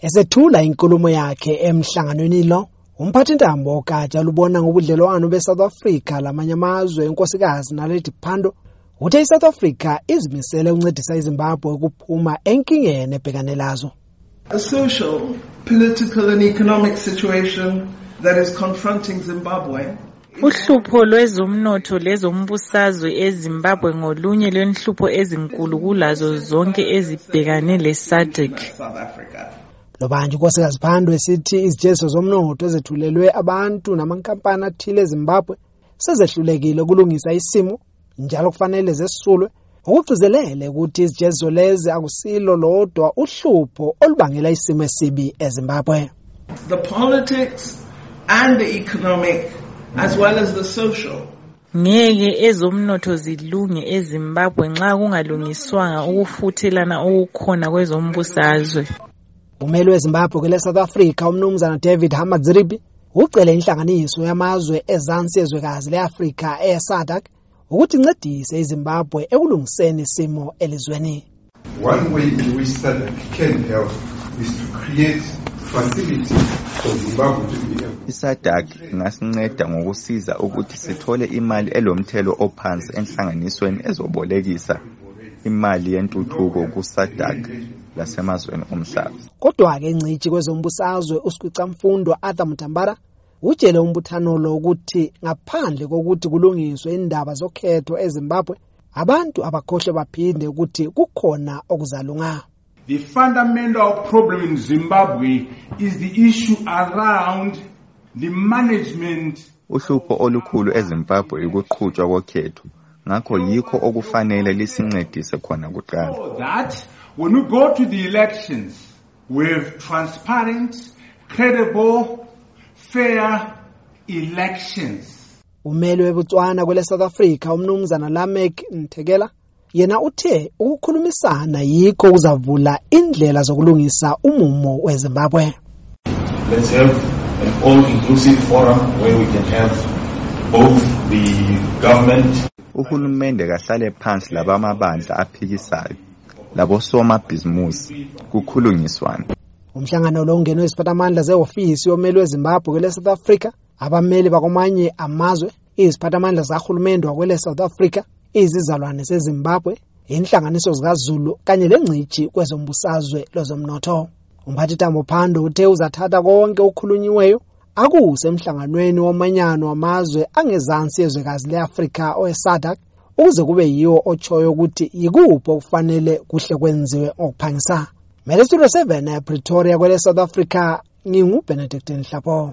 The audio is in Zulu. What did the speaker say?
Esethula inkulumo yakhe emhlanganweni lo, umphathintambo ogatsha lubona ngobudlelwano beSouth Africa lamanye amazwe inkosikazi Naledi Pandor uthe iSouth Africa izimisele ukuncedisa iZimbabwe ukuphuma enkingeni ebhekane lazo. A social, political and economic situation that is confronting Zimbabwe. Uhlupho lwezomnotho lezombusazwe eZimbabwe ngolunye lwenhlupho ezinkulu kulazo zonke ezibhekane leSADC. Lobanje unkosikazi Pandor esithi izijeziso zomnotho ezethulelwe abantu namankampani athile eZimbabwe sezehlulekile ukulungisa isimo njalo kufanele zesulwe ukugcizelele ukuthi izijeziso lezi akusilo lodwa uhlupho olubangela isimo esibi eZimbabwe. The politics and the economic as well as the social. Ngeke ezomnotho zilunge eZimbabwe nxa kungalungiswanga ukufuthelana okukhona kwezombusazwe. Umeli weZimbabwe kwele South Africa umnumzana David Hamadziripi ucele inhlanganiso yamazwe ezansi ezwekazi leAfrika eSADC ukuthi incedise iZimbabwe ekulungiseni isimo elizweni. One way in which SADC can help is to create facilities for Zimbabwe to be able. iSADC ingasinceda ngokusiza ukuthi sithole imali elomthelo ophansi enhlanganisweni ezobolekisa imali yentuthuko kuSADC lasemazweni omhlaba. Kodwa ke ingcithi kwezombusazwe uSikhwicamfundo Arthur Mutambara utshele umbuthano lo ukuthi ngaphandle kokuthi kulungiswe indaba zokhetho eZimbabwe abantu abakhohle baphinde ukuthi kukhona okuzalunga. The fundamental problem in Zimbabwe is the issue around the management. Uhlupho olukhulu eZimbabwe ukuqhutshwa kokhetho. Ngakho yikho okufanele lisincedise khona kuqala. So that when we go to the elections with transparent, credible, fair elections. Umeli weBotswana kwele South Africa umnumzana Lamek Nthekela yena uthe ukukhulumisana yikho kuzavula indlela zokulungisa umumo weZimbabwe. Let's have an all-inclusive forum where we can have both the government. Uhulumende kahlale phansi labamabandla aphikisayo labosomabhizimusi kukhulunyiswana. Umhlangano lo ungenwe iziphathamandla zeofisi yomeli weZimbabwe kwele South Africa, abameli bakwamanye amazwe, iziphathamandla zahulumende wakwele South Africa, izizalwane zeZimbabwe, inhlanganiso zikaZulu kanye lengcithi kwezombusazwe lozomnotho. Umphathintambo Pandor uthe uzathatha konke okukhulunyiweyo akuse emhlanganweni womanyano wamazwe angezansi ezwekazi leAfrika oweSADC ukuze kube yiwo ochoyo ukuthi yikuphi okufanele kuhle kwenziwe ngokuphangisa. Studio 7 Pretoria kwele South Africa, ngingu Benedict Nhlapo.